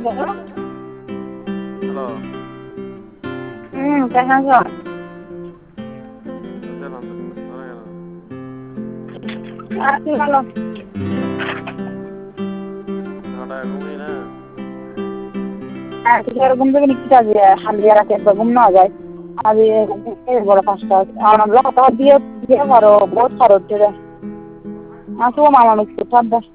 Hello. কেমন আছো? আছি ভালো। ঘুমিয়ে না ঘুম থেকে নিচ্ছে আজ হালিয়া রাতে একবার ঘুম না যায় আজ বড় পাঁচটা আমরা দিয়ে দিয়ে পারো বহুত পারো আসবো মামা মুখ ঠান্ডা